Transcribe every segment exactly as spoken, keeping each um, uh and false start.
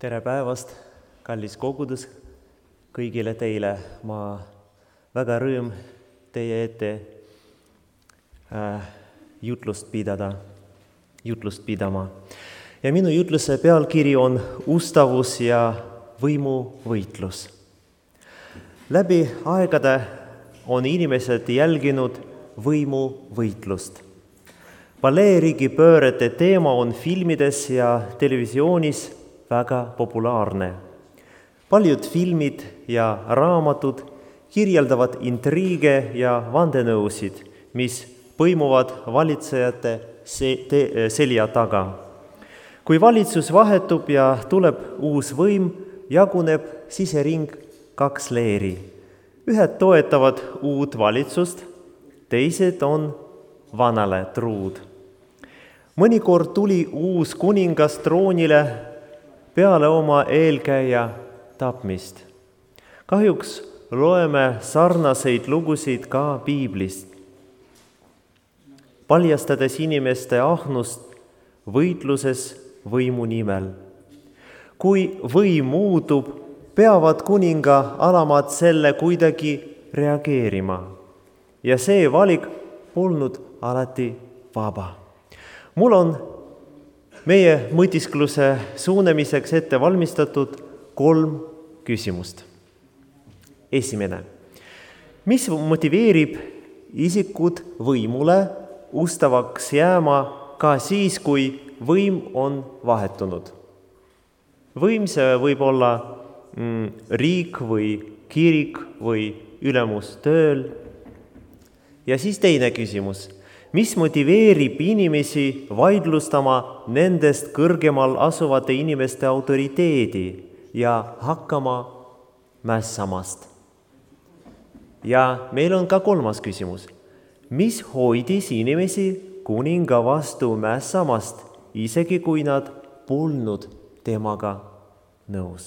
Tere päevast, kallis kogudus, kõigile teile. Ma väga rõõm teie ette äh, jutlust pidada, jutlust pidama. Ja minu jutluse pealkiri on ustavus ja võimuvõitlus. Läbi aegade on inimesed jälginud võimuvõitlust. Baleeriigi pöörete teema on filmides ja televisioonis väga populaarne. Paljud filmid ja raamatud kirjeldavad intriige ja vandenõusid, mis põimuvad valitsejate selja taga. Kui valitsus vahetub ja tuleb uus võim, jaguneb sisering kaks leeri. Ühed toetavad uut valitsust, teised on vanale truud. Mõnikord tuli uus kuningas troonile peale oma eelkäija tapmist. Kahjuks loeme sarnaseid lugusid ka piiblist, paljastades inimeste ahnust võitluses võimu nimel. Kui võim muutub, peavad kuninga alamad selle kuidagi reageerima. Ja see valik polnud alati vaba. Mul on meie mõtiskluse suunamiseks ette valmistatud kolm küsimust. Esimene. Mis motiveerib isikud võimule ustavaks jääma ka siis, kui võim on vahetunud? Võim see võib olla mm, riik või kirik või ülemus tööl. Ja siis teine küsimus. Mis motiveerib inimesi vaidlustama nendest kõrgemal asuvate inimeste autoriteedi ja hakkama mässamast? Ja meil on ka kolmas küsimus. Mis hoidis inimesi kuninga vastu mässamast, isegi kui nad polnud temaga nõus?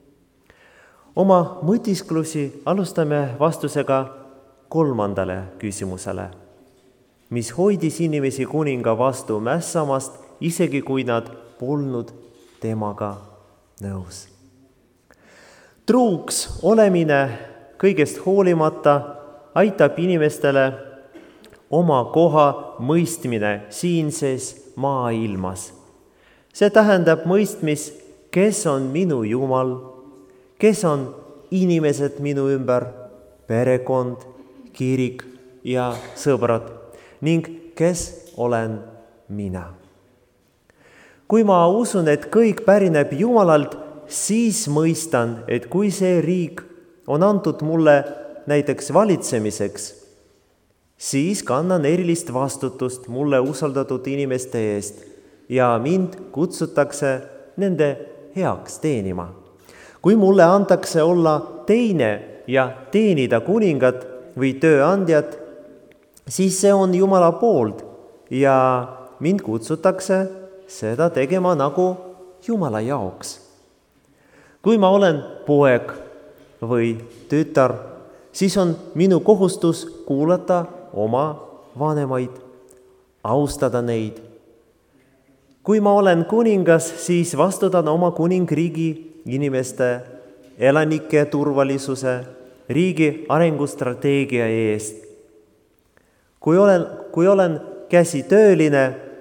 Oma mõtisklusi alustame vastusega kolmandale küsimusele. Mis hoidis inimesi kuninga vastu mässamast, isegi kui nad polnud temaga nõus? Truuks olemine kõigest hoolimata aitab inimestele oma koha mõistmine siinses maailmas. See tähendab mõistmis, kes on minu Jumal, kes on inimesed minu ümber, perekond, kirik ja sõbrad, ning kes olen mina. Kui ma usun, et kõik pärineb Jumalalt, siis mõistan, et kui see riik on antud mulle näiteks valitsemiseks, siis kannan erilist vastutust mulle usaldatud inimeste eest ja mind kutsutakse nende heaks teenima. Kui mulle antakse olla teine ja teenida kuningat või tööandjat, siis see on Jumala poolt ja mind kutsutakse seda tegema nagu Jumala jaoks. Kui ma olen poeg või tütar, siis on minu kohustus kuulata oma vanemaid, austada neid. Kui ma olen kuningas, siis vastutan oma kuningriigi inimeste, elanike turvalisuse, riigi arengustrateegia eest. Kui olen, kui olen käsitööline,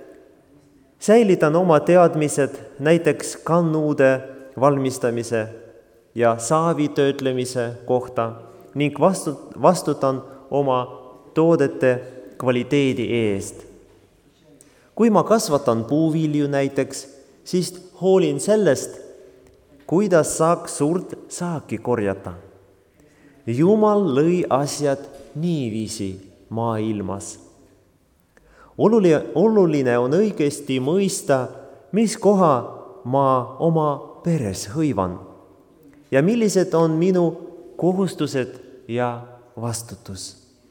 säilitan oma teadmised näiteks kannuude valmistamise ja saavi töötlemise kohta ning vastutan oma toodete kvaliteedi eest. Kui ma kasvatan puuvilju näiteks, siis hoolin sellest, kuidas saaks suurt saaki korjata. Jumal lõi asjad niiviisi maailmas. Oluline, oluline on õigesti mõista, mis koha ma oma peres hõivan ja millised on minu kohustused ja vastutus.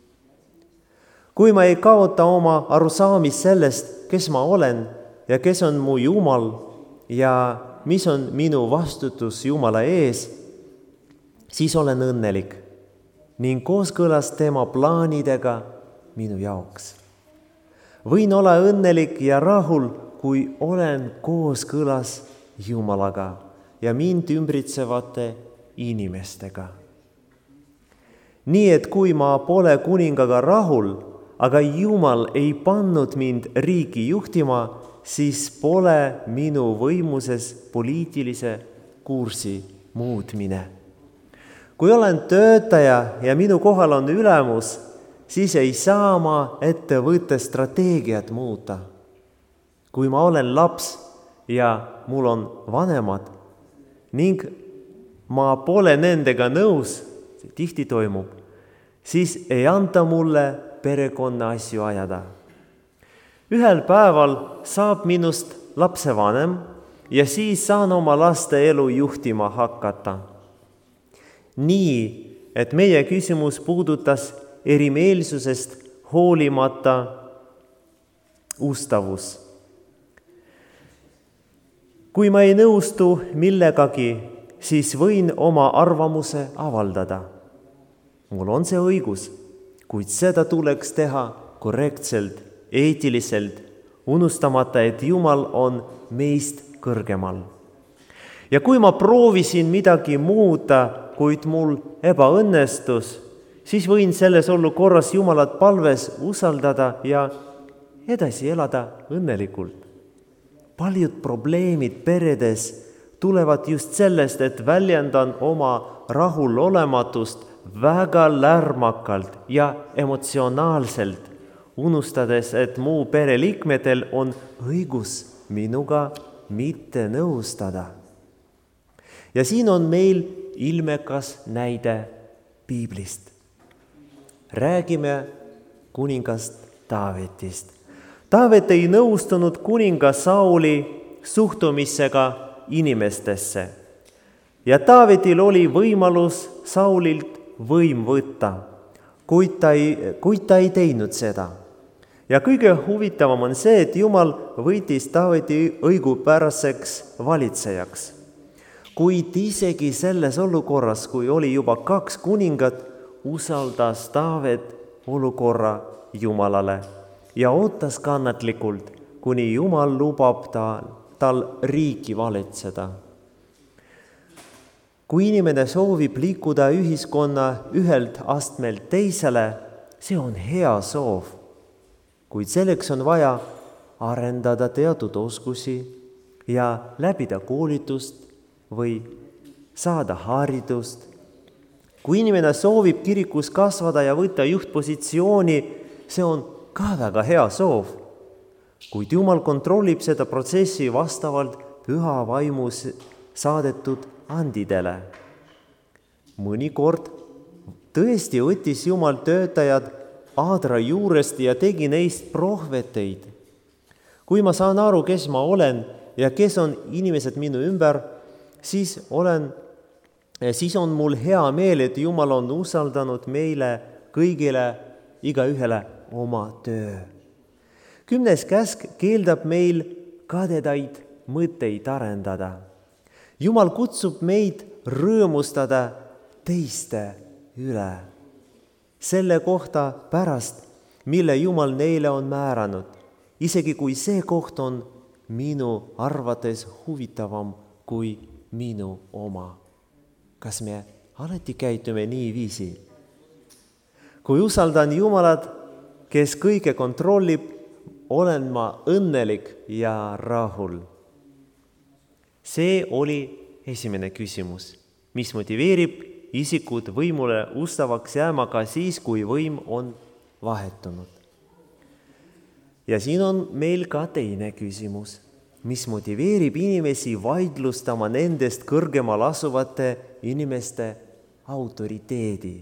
Kui ma ei kaota oma arusaamist sellest, kes ma olen ja kes on mu Jumal ja mis on minu vastutus Jumala ees, siis olen õnnelik ning kooskõlas tema plaanidega minu jaoks. Võin olla õnnelik ja rahul, kui olen kooskõlas Jumalaga ja mind ümbritsevate inimestega. Nii et kui ma pole kuningaga rahul, aga Jumal ei pannud mind riigi juhtima, siis pole minu võimuses poliitilise kursi muutmine. Kui olen töötaja ja minu kohal on ülemus, siis ei saa ma ettevõtte strateegiat muuta. Kui ma olen laps ja mul on vanemad ning ma pole nendega nõus, see tihti toimub, siis ei anta mulle perekonna asju ajada. Ühel päeval saab minust lapsevanem ja siis saan oma laste elu juhtima hakata. Nii, et meie küsimus puudutas erimeelsusest hoolimata ustavus. Kui ma ei nõustu millegagi, siis võin oma arvamuse avaldada. Mul on see õigus, kuid seda tuleks teha korrektselt, eetiliselt, unustamata, et Jumal on meist kõrgemal. Ja kui ma proovisin midagi muuta, kuid mul ebaõnnestus, siis võin selles olukorras Jumalat palves usaldada ja edasi elada õnnelikult. Paljud probleemid peredes tulevad just sellest, et väljendan oma rahulolematust väga lärmakalt ja emotsionaalselt, unustades, et muu pereliikmetel on õigus minuga mitte nõustada. Ja siin on meil ilmekas näide Piiblist. Räägime kuningast Taavetist. Taavet ei nõustunud kuninga Sauli suhtumisega inimestesse. Ja Taavetil oli võimalus Saulilt võim võtta, kuid ta ei, kuid ta ei teinud seda. Ja kõige huvitavam on see, et Jumal võitis Taaveti õigupäraseks valitsejaks. Kuid isegi selles olukorras, kui oli juba kaks kuningat, usaldas Taavet olukorra Jumalale ja ootas kannatlikult, kuni Jumal lubab tal, tal riiki valitseda. Kui inimene soovib liikuda ühiskonna ühelt astmelt teisele, see on hea soov, kuid selleks on vaja arendada teatud oskusi ja läbida koolitust või saada haridust. Kui inimene soovib kirikus kasvada ja võtta juhtpositsiooni, see on ka väga hea soov, kuid Jumal kontrollib seda protsessi vastavalt püha vaimus saadetud andidele. Mõnikord tõesti võttis Jumal töötajad aadra juurest ja tegi neist prohveteid. Kui ma saan aru, kes ma olen ja kes on inimesed minu ümber, siis, olen, siis on mul hea meel, et Jumal on usaldanud meile kõigile, igaühele oma töö. Kümnes käsk keeldab meil kadedaid mõtteid arendada. Jumal kutsub meid rõõmustada teiste üle. Selle kohta pärast, mille Jumal neile on määranud, isegi kui see koht on minu arvates huvitavam kui minu oma. Kas me alati käitume nii viisi? Kui usaldan Jumalat, kes kõige kontrollib, olen ma õnnelik ja rahul. See oli esimene küsimus, mis motiveerib isikut võimule ustavaks jääma ka siis, kui võim on vahetunud. Ja siin on meil ka teine küsimus, mis motiveerib inimesi vaidlustama nendest kõrgemal asuvate inimeste autoriteedi.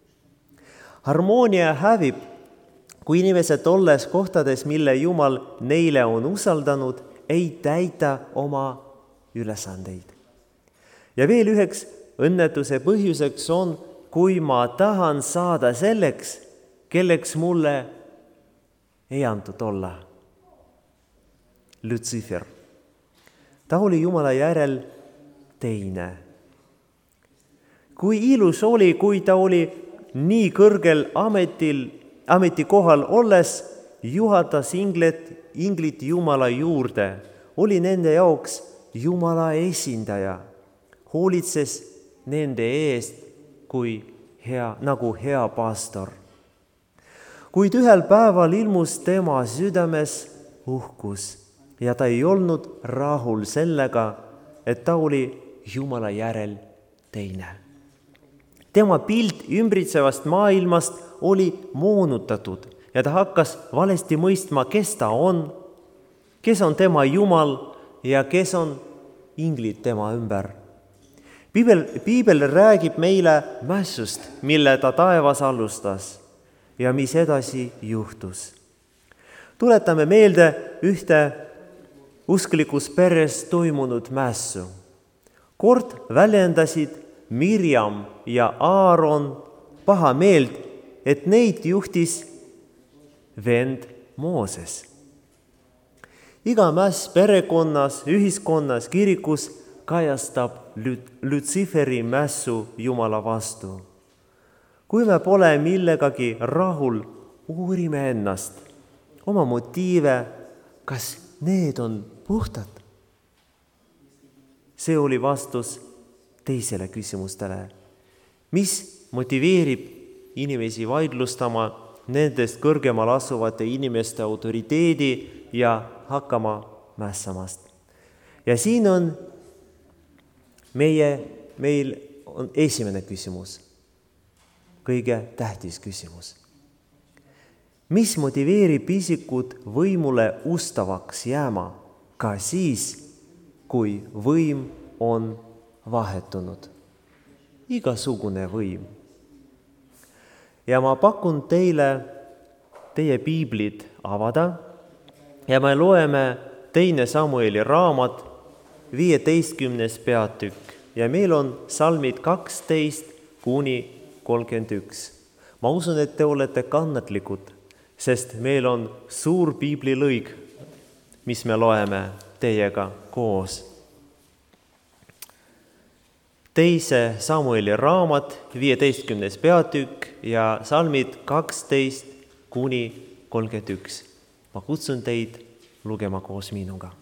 Harmoonia hävib, kui inimesed olles kohtades, mille Jumal neile on usaldanud, ei täita oma ülesandeid. Ja veel üheks õnnetuse põhjuseks on, kui ma tahan saada selleks, kelleks mulle ei antud olla. Lutsifer. Ta oli Jumala järel teine. Kui ilus oli, kui ta oli nii kõrgel ametil, ametikohal olles, juhatas inglet, inglit Jumala juurde, oli nende jaoks Jumala esindaja hoolitses nende eest kui hea, nagu hea pastor. Kuid ühel päeval ilmus tema südames uhkus ja ta ei olnud rahul sellega, et ta oli Jumala järel teine. Tema pilt ümbritsevast maailmast oli moonutatud ja ta hakkas valesti mõistma, kes ta on, kes on tema Jumal ja kes on inglid tema ümber. Piibel, piibel räägib meile mässust, mille ta taevas alustas ja mis edasi juhtus. Tuletame meelde ühte usklikus peres toimunud mässu. Kord väljendasid Mirjam ja Aaron paha meelt, et neid juhtis vend Mooses. Iga mäss perekonnas, ühiskonnas, kirikus kajastab Lutsiferi mässu Jumala vastu. Kui me pole millegagi rahul, uurime ennast, oma motiive, kas need on puhtad? See oli vastus teisele küsimustele. Mis motiveerib inimesi vaidlustama nendest kõrgemal asuvate inimeste autoriteedi ja hakkama mässamast? Ja siin on meie, meil on esimene küsimus, kõige tähtis küsimus. Mis motiveerib isikut võimule ustavaks jääma ka siis, kui võim on vahetunud? Igasugune võim. Ja ma pakun teile teie piiblid avada ja me loeme teine Samueli raamat, viieteistkümnes peatükk ja meil on salmid kaksteist kuni kolmkümmend üks. Ma usun, et te olete kannatlikud, sest meil on suur piiblilõig, mis me loeme teiega koos. Teise Samueli raamat, viieteistkümnes peatükk ja salmid kaksteist kuni kolmkümmend üks. Ma kutsun teid lugema koos minuga.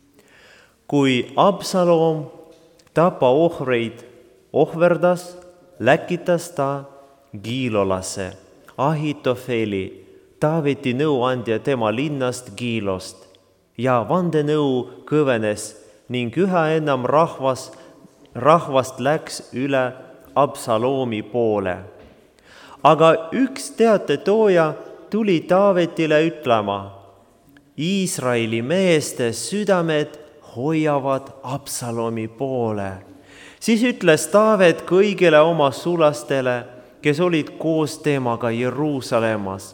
Kui Absalom tapa ohvreid ohverdas, läkitas ta Giilolasse Ahitofeli, Taaveti nõuandja tema linnast Giilost ja vandenõu kõvenes ning üha enam rahvas, rahvast läks üle Absalomi poole. Aga üks teatetooja tuli Taavetile ütlema, Iisraeli meeste südamed hoiavad Absalomi poole. Siis ütles Taavet kõigile oma sulastele, kes olid koos temaga Jeruusalemmas.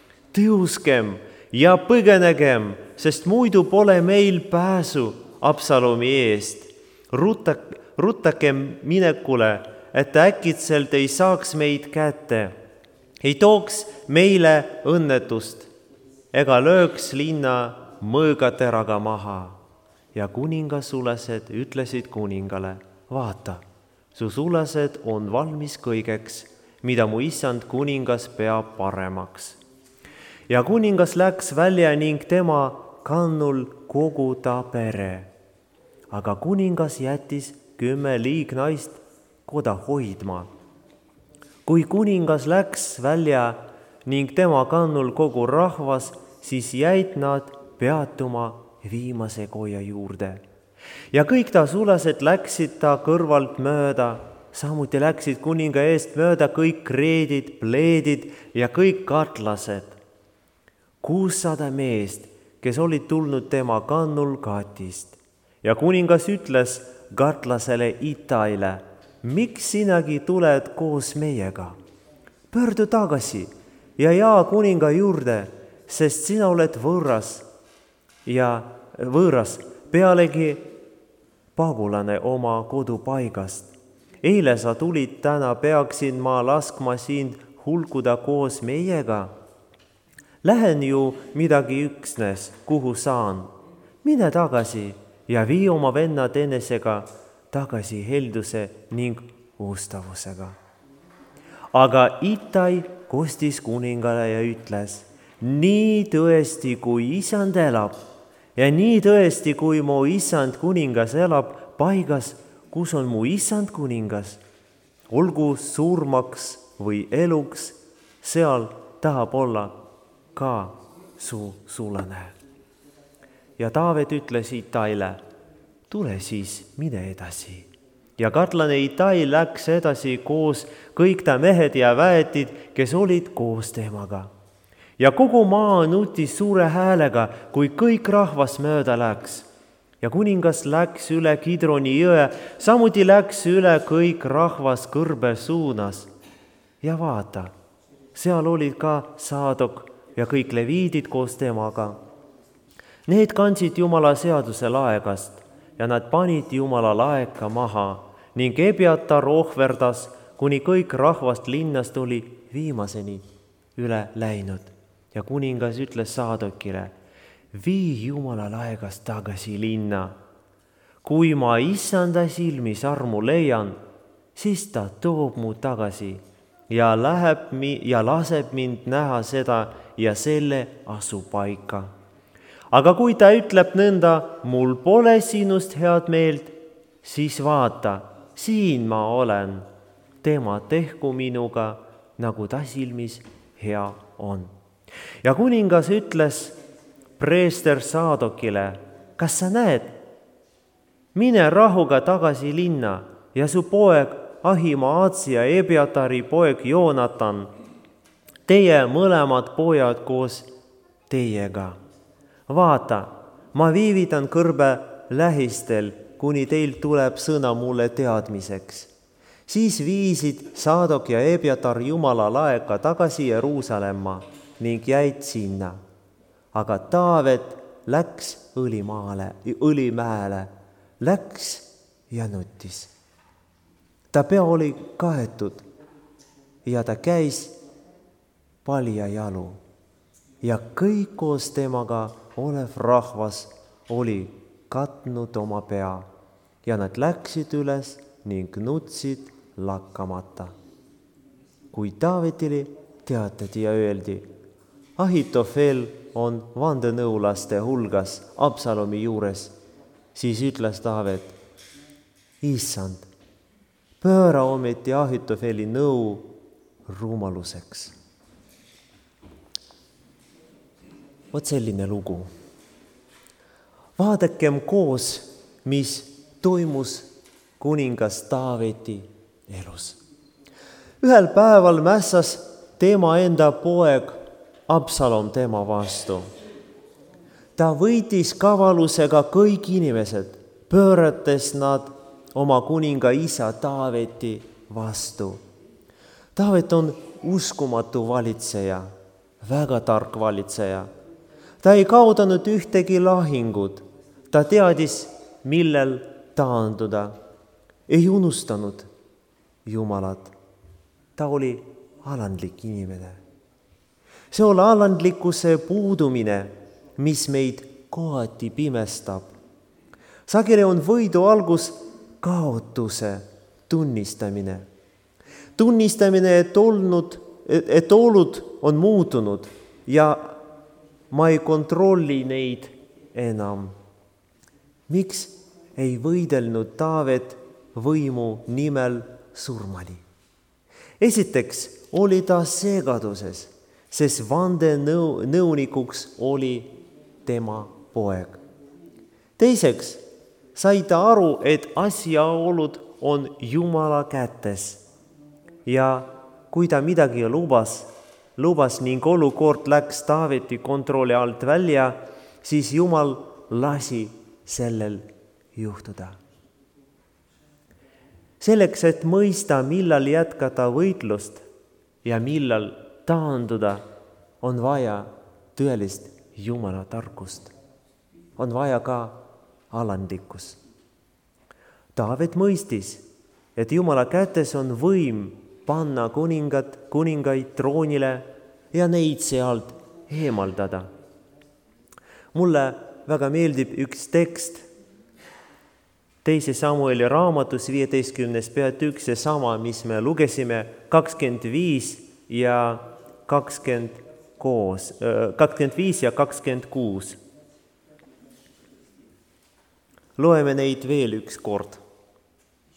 Tõuskem ja põgenegem, sest muidu pole meil pääsu Absalomi eest. Rutta, ruttakem minekule, et äkitselt ei saaks meid kätte, ei tooks meile õnnetust ega lööks linna mõõgateraga maha. Ja kuningasulased ütlesid kuningale, vaata, su sulased on valmis kõigeks, mida mu issand kuningas peab paremaks. Ja kuningas läks välja ning tema kannul kogu ta pere. Aga kuningas jättis kümme liignaist koda hoidma. Kui kuningas läks välja ning tema kannul kogu rahvas, siis jäid nad peatuma viimase koja juurde. Ja kõik ta sulased läksid ta kõrvalt mööda, samuti läksid kuninga eest mööda kõik reedid, pleedid ja kõik katlased. kuussada meest, kes olid tulnud tema kannul Gatist. Ja kuningas ütles katlasele Itaile, miks sinagi tuled koos meiega? Pöördu tagasi ja jaa kuninga juurde, sest sina oled võõras ja võõras, pealegi pagulane oma kodupaigast. Eile sa tulid, täna peaksin ma laskma sind hulkuda koos meiega. Lähen ju midagi üksnes, kuhu saan. Mine tagasi ja vii oma vennad enesega tagasi helduse ning ustavusega. Aga Itai kostis kuningale ja ütles, nii tõesti, kui isand elab, ja nii tõesti, kui mu isand kuningas elab paigas, kus on mu issand kuningas, olgu surmaks või eluks, seal tahab olla ka su sulane. Ja Taavet ütles Itaile, tule siis, mine edasi. Ja katlane Itai läks edasi koos kõik ta mehed ja väetid, kes olid koos temaga. Ja kogu maa nutis suure häälega, kui kõik rahvas mööda läks. Ja kuningas läks üle Kidroni jõe, samuti läks üle kõik rahvas kõrbe suunas. Ja vaata, seal olid ka Saadok ja kõik leviidid koos temaga. Need kandsid Jumala seaduse laegast ja nad panid Jumala laeka maha ning Ebiatar ohverdas, kuni kõik rahvast linnast oli viimaseni üle läinud. Ja kuningas ütles Saadokile, vii Jumala laegast tagasi linna. Kui ma issanda silmis armu leian, siis ta toob mu tagasi ja, läheb mi- ja laseb mind näha seda ja selle asupaika. Aga kui ta ütleb nõnda, mul pole sinust head meelt, siis vaata, siin ma olen, tema tehku minuga, nagu ta silmis hea on. Ja kuningas ütles preester Saadokile, kas sa näed? Mine rahuga tagasi linna ja su poeg Ahimaatsi ja Ebiatari poeg Joonatan, teie mõlemad pojad koos teiega. Vaata, ma viivitan kõrbe lähistel, kuni teil tuleb sõna mulle teadmiseks. Siis viisid Saadok ja Ebiatar Jumala laeka tagasi Jeruusalemma ning jäid sinna. Aga Taavet läks õlimaale, õlimäele, läks ja nutis. Ta pea oli kaetud ja ta käis paljajalu ja kõik koos temaga olev rahvas oli katnud oma pea ja nad läksid üles ning nutsid lakkamata. Kui Taavetile teatati ja öeldi, Ahitofel on vandenõulaste hulgas Absalomi juures, siis ütles Taavet, issand, pööra ometi Ahitofeli nõu rumaluseks. Vot selline lugu. Vaadakem koos, mis toimus kuningas Taaveti elus. Ühel päeval mässas tema enda poeg Absalom tema vastu. Ta võitis kavalusega kõik inimesed, pöörates nad oma kuninga isa Taaveti vastu. Taavet on uskumatu valitseja, väga tark valitseja. Ta ei kaotanud ühtegi lahingut. Ta teadis, millel taanduda. Ei unustanud Jumalat. Ta oli alandlik inimene. See on alandlikkuse puudumine, mis meid kohati pimestab. Sageli on võidu algus kaotuse tunnistamine. Tunnistamine, et, olnud, et olud on muutunud ja ma ei kontrolli neid enam. Miks ei võidelnud Taavet võimu nimel surmani? Esiteks oli ta segaduses, sest vandenõunikuks oli tema poeg. Teiseks sai ta aru, et asjaolud on Jumala kätes ja kui ta midagi lubas, lubas ning olukord läks Taaveti kontrolli alt välja, siis Jumal lasi sellel juhtuda. Selleks, et mõista, millal jätkata võitlust ja millal taanduda, on vaja tõelist Jumala tarkust. On vaja ka alandlikkus. Taavet mõistis, et Jumala kätes on võim panna kuningad, kuningaid troonile ja neid sealt eemaldada. Mulle väga meeldib üks tekst, teise Samueli raamatus viieteistkümnes peatükk, see sama, mis me lugesime, kakskümmend viis ja kakskümmend koos, kakskümmend viis ja kakskümmend kuus. Loeme neid veel üks kord.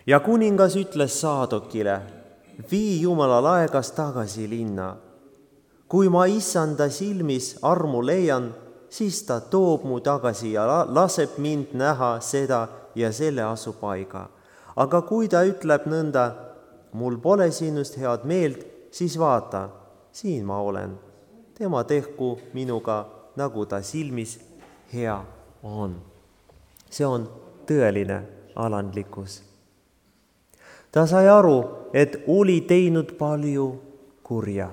Ja kuningas ütles Saadokile, vii Jumala laegas tagasi linna. Kui ma issanda silmis armu leian, siis ta toob mu tagasi ja laseb mind näha seda ja selle asupaiga. Aga kui ta ütleb nõnda, mul pole sinust head meelt, siis vaata, siin ma olen. Tema tehku minuga, nagu ta silmis hea on. See on tõeline alandlikkus. Ta sai aru, et oli teinud palju kurja.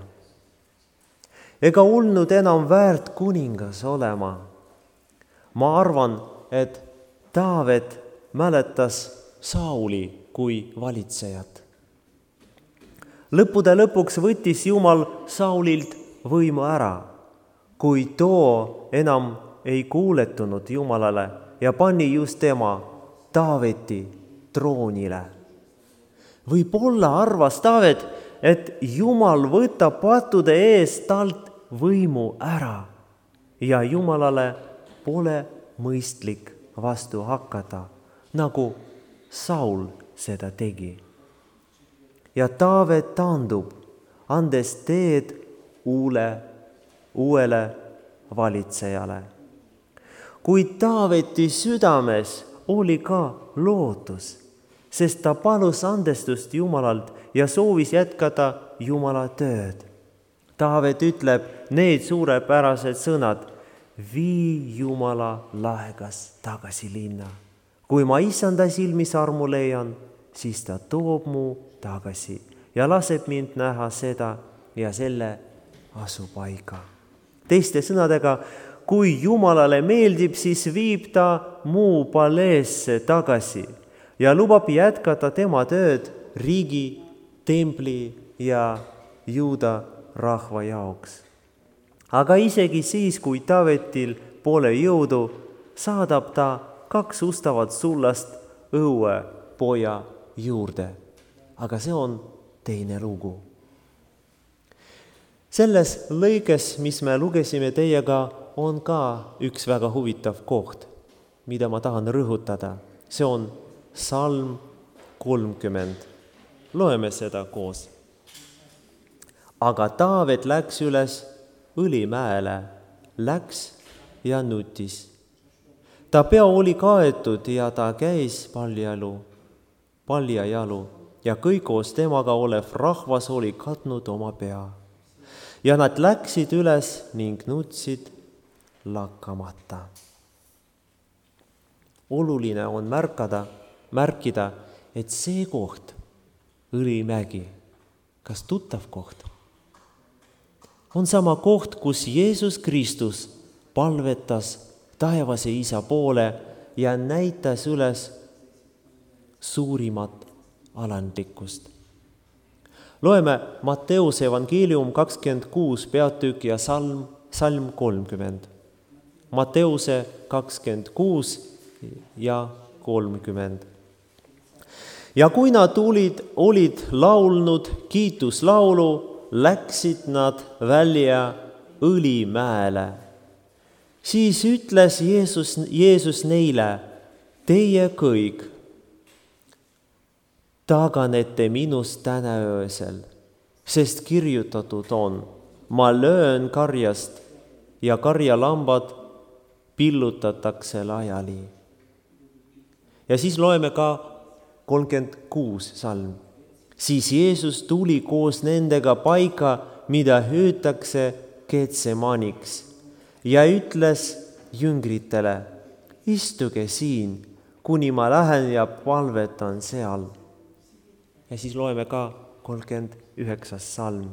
Ega olnud enam väärt kuningas olema. Ma arvan, et Taavet mäletas Sauli kui valitsejat. Lõppude lõpuks võttis Jumal Saulilt võimu ära, kui too enam ei kuuletunud Jumalale ja pani just tema Taaveti troonile. Võib-olla arvas Taavet, et Jumal võtab pattude ees talt võimu ära ja Jumalale pole mõistlik vastu hakata, nagu Saul seda tegi. Ja Taavet taandub, andes teed uule, uuele valitsejale. Kuid Taaveti südames oli ka lootus, sest ta palus andestust Jumalalt ja soovis jätkata Jumala tööd. Taavet ütleb need suurepärased sõnad, vii Jumala laegas tagasi linna. Kui ma issanda silmis armu leian, siis ta toob mu tagasi ja laseb mind näha seda ja selle asupaiga. Teiste sõnadega, kui Jumalale meeldib, siis viib ta mu paleesse tagasi ja lubab jätkata tema tööd riigi, templi ja Juuda rahva jaoks. Aga isegi siis, kui Taavetil pole jõudu, saadab ta kaks ustavat sullast õue poja juurde. Aga see on teine lugu. Selles lõikes, mis me lugesime teiega, on ka üks väga huvitav koht, mida ma tahan rõhutada. See on Salm kolmkümmend. Loeme seda koos. Aga Taavet läks üles õlimäele, läks ja nutis. Ta pea oli kaetud ja ta käis paljalu, paljajalu ja kõik koos temaga olev rahvas oli katnud oma pea. Ja nad läksid üles ning nutsid lakkamata. Oluline on märkada, märkida, et see koht, Õlimägi, kas tuttav koht, on sama koht, kus Jeesus Kristus palvetas taevase isa poole ja näitas üles suurimat alandlikkust. Loeme Matteuse evangeelium kakskümmend kuus peatükk ja salm, salm kolmkümmend. Matteuse kakskümmend kuus ja kolmkümmend. Ja kui nad tulid, olid laulnud kiituslaulu, läksid nad välja Õlimäele. Siis ütles Jeesus, Jeesus neile, teie kõik taganete minust täna öösel, sest kirjutatud on, ma löön karjast ja karjalambad pillutatakse laiali. Ja siis loeme ka kolmkümmend kuus salm. Siis Jeesus tuli koos nendega paika, mida hüütakse Getsemaniks, ja ütles jüngritele, istuge siin, kuni ma lähen ja palvetan seal. Ja siis loeme ka kolmkümmend üheksas salm.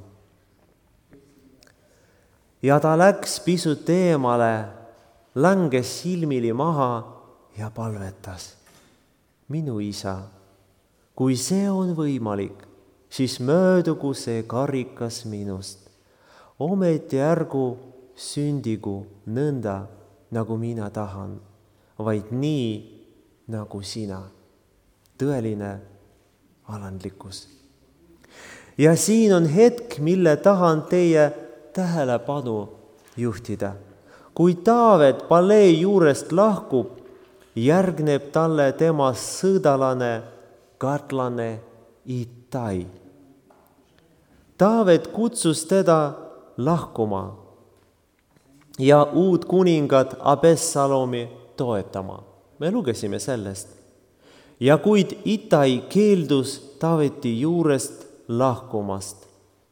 Ja ta läks pisut eemale, langes silmili maha ja palvetas. Minu isa, kui see on võimalik, siis möödugu see karikas minust. Ometi ärgu sündigu nõnda, nagu mina tahan, vaid nii, nagu sina. Tõeline alandlikkus. Ja siin on hetk, mille tahan teie tähelepanu juhtida. Kui Taavet palee juurest lahkub, järgneb talle tema sõdalane gatlane Ittai. Taavet kutsus teda lahkuma ja uut kuningat Abessalomi toetama. Me lugesime sellest. Ja kuid Ittai keeldus Taaveti juurest lahkumast.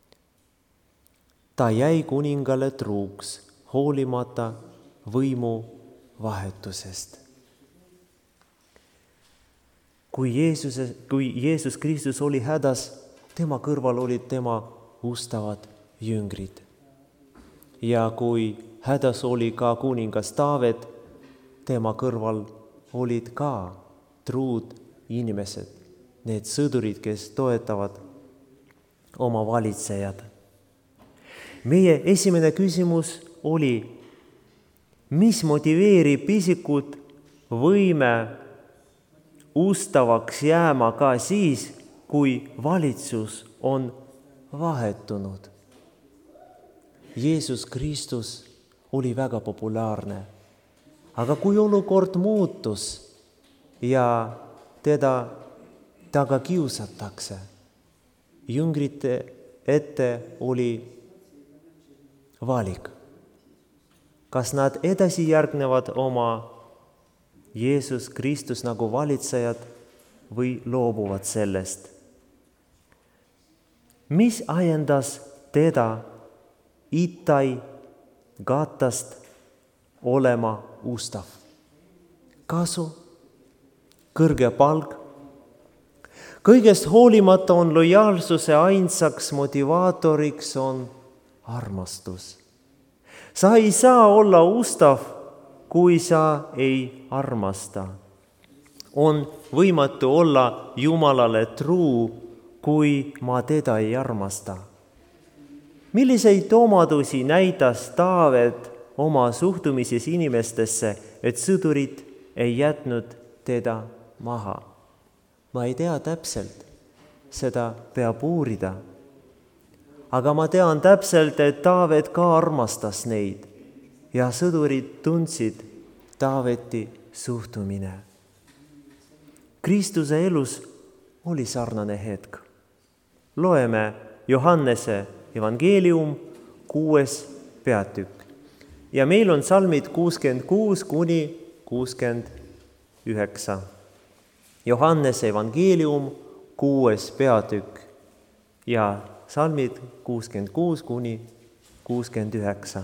Ta jäi kuningale truuks, hoolimata võimu vahetusest. Kui Jeesus, kui Jeesus Kristus oli hädas, tema kõrval olid tema ustavad jüngrid. Ja kui hädas oli ka kuningas Taavet, tema kõrval olid ka truud inimesed, need sõdurid, kes toetavad oma valitsejad. Meie esimene küsimus oli, mis motiveerib isikut võime ustavaks jääma ka siis, kui valitsus on vahetunud. Jeesus Kristus oli väga populaarne, aga kui olukord muutus ja teda taga kiusatakse, jüngrite ette oli valik. Kas nad edasi järgnevad oma Jeesus Kristus nagu valitsejad või loobuvad sellest? Mis ajendas teda Ittai Gatast olema ustav? Kasu, kõrge palk. Kõigest hoolimata on lojaalsuse ainsaks motivaatoriks on armastus. Sa ei saa olla ustav, kui sa ei armasta. On võimatu olla Jumalale truu, kui ma teda ei armasta. Milliseid omadusi näitas Taavet oma suhtumises inimestesse, et sõdurid ei jätnud teda maha? Ma ei tea täpselt, seda peab uurida. Aga ma tean täpselt, et Taavet ka armastas neid ja sõdurid tundsid Taaveti suhtumine. Kristuse elus oli sarnane hetk. Loeme Johannese evangeelium kuues peatükk. Ja meil on salmid kuuskümmend kuus kuni kuuskümmend üheksa. Johannese evangeelium kuues peatükk ja salmid kuuskümmend kuus kuni kuuskümmend üheksa.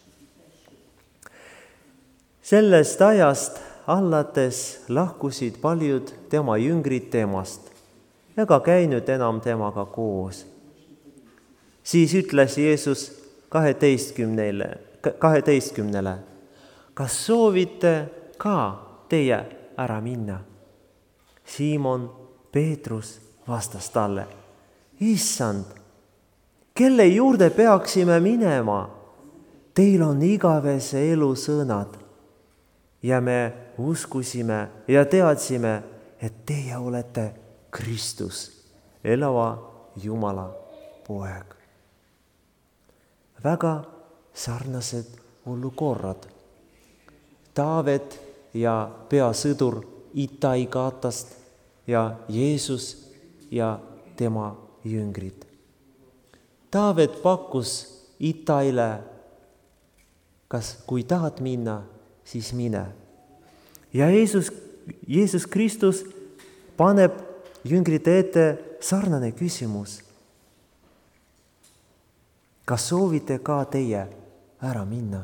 Sellest ajast alates lahkusid paljud tema jüngrid temast ega käinud enam temaga koos. Siis ütles Jeesus kaheteistkümnele, kaheteistkümnele, kas soovite ka teie ära minna? Siimon Peetrus vastas talle, Issand, kelle juurde peaksime minema? Teil on igavese elu sõnad. Ja me uskusime ja teadsime, et teie olete Kristus, elava Jumala poeg. Väga sarnased olukorrad. Taavet ja peasõdur Ittai Gatast ja Jeesus ja tema jüngrid. Taavet pakkus Ittaile, kas kui tahad minna, siis mine. Ja Jeesus, Jeesus Kristus paneb jüngrite ette sarnane küsimus. Kas soovite ka teie ära minna?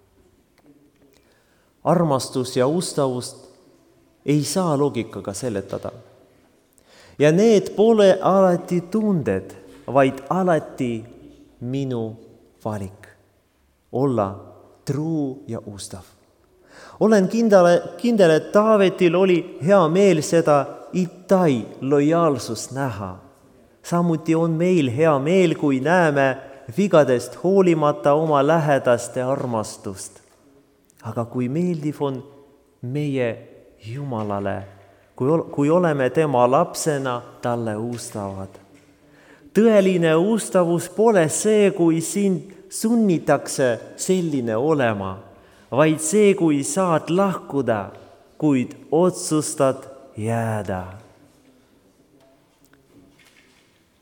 Armastus ja ustavust ei saa loogikaga seletada. Ja need pole alati tunded, vaid alati minu valik. Olla truu ja ustav. Olen kindel, kindel, et Taavetil oli hea meel seda Ittai lojaalsust näha. Samuti on meil hea meel, kui näeme vigadest hoolimata oma lähedaste armastust. Aga kui meeldiv on meie Jumalale, kui, kui oleme tema lapsena talle ustavad. Tõeline ustavus pole see, kui sind sunnitakse selline olema, vaid see, kui saad lahkuda, kuid otsustad jääda.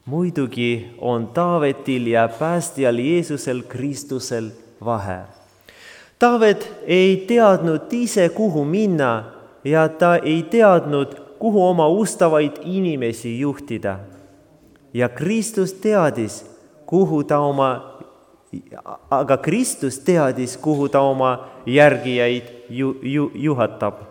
muidugi on Taavetil ja päästjal Jeesusel Kristusel vahe. Taavet ei teadnud ise, kuhu minna ja ta ei teadnud, kuhu oma ustavaid inimesi juhtida. Ja Kristus teadis, kuhu ta oma, aga Kristus teadis, kuhu ta oma järgijaid ju, ju, juhatab.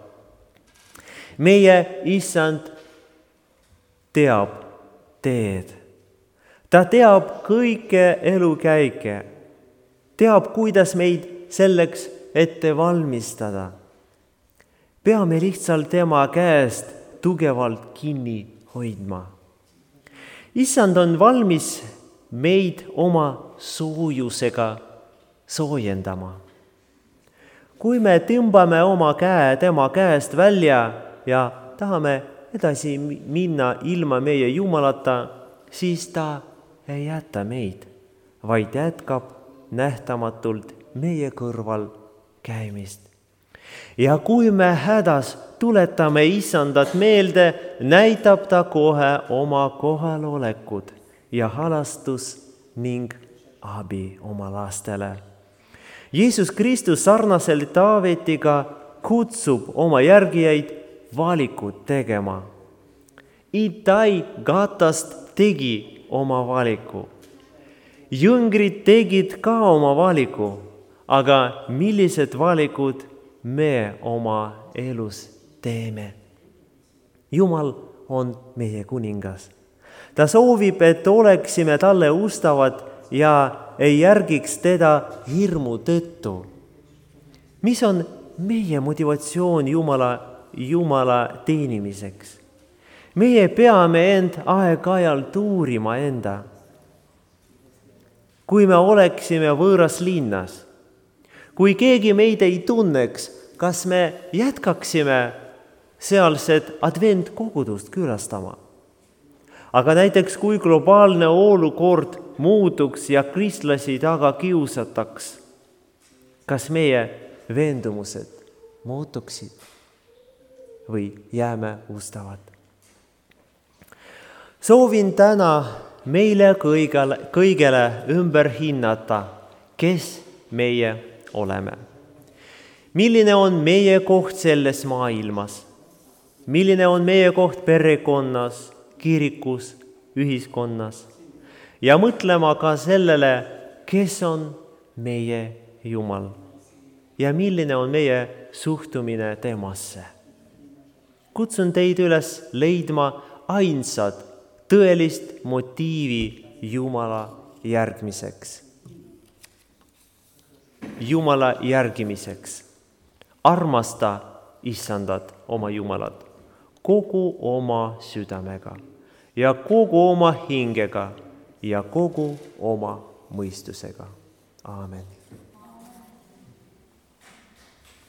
Meie Issand teab teed. Ta teab kõike elukäike. Teab, kuidas meid selleks ette valmistada. Peame lihtsalt tema käest tugevalt kinni hoidma. Issand on valmis meid oma soojusega soojendama. Kui me tõmbame oma käe tema käest välja ja tahame edasi minna ilma meie Jumalata, siis ta ei jäta meid, vaid jätkab nähtamatult meie kõrval käimist. Ja kui me hädas tuletame Issandat meelde, näitab ta kohe oma kohalolekut ja halastus ning abi oma lastele. Jeesus Kristus sarnaselt Taavetiga kutsub oma järgijaid valikut tegema. Itai Gatast tegi oma valiku. Jüngrid tegid ka oma valiku, aga millised valikud me oma elus teeme? Jumal on meie kuningas. Ta soovib, et oleksime talle ustavad ja ei järgiks teda hirmu tõttu. Mis on meie motivatsioon Jumala, Jumala teenimiseks? Meie peame end aeg-ajalt uurima enda. Kui me oleksime võõras linnas, kui keegi meid ei tunneks, kas me jätkaksime sealset adventkogudust külastama? Aga näiteks kui globaalne olukord muutuks ja kristlasi taga kiusataks, kas meie veendumused muutuksid või jääme ustavad? Soovin täna meile kõigele, kõigele ümber hinnata, kes meie oleme. Milline on meie koht selles maailmas? Milline on meie koht perekonnas, kirikus, ühiskonnas? Ja mõtlema ka sellele, kes on meie Jumal ja milline on meie suhtumine temasse. Kutsun teid üles leidma ainsad tõelist motiivi Jumala järgmiseks. Jumala järgimiseks. Armasta Issandat, oma Jumalat, kogu oma südamega ja kogu oma hingega ja kogu oma mõistusega. Aamen.